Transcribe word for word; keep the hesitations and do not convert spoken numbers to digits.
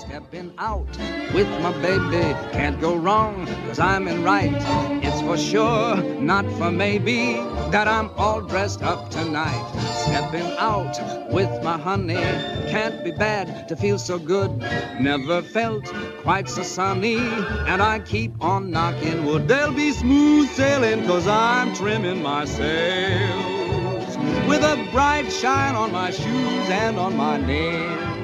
Stepping out with my baby, can't go wrong, cause I'm in right. It's for sure, not for maybe, that I'm all dressed up tonight. Stepping out with my honey, can't be bad to feel so good. Never felt quite so sunny, and I keep on knocking wood. There'll be smooth sailing, cause I'm trimming my sails with a bright shine on my shoes and on my nails.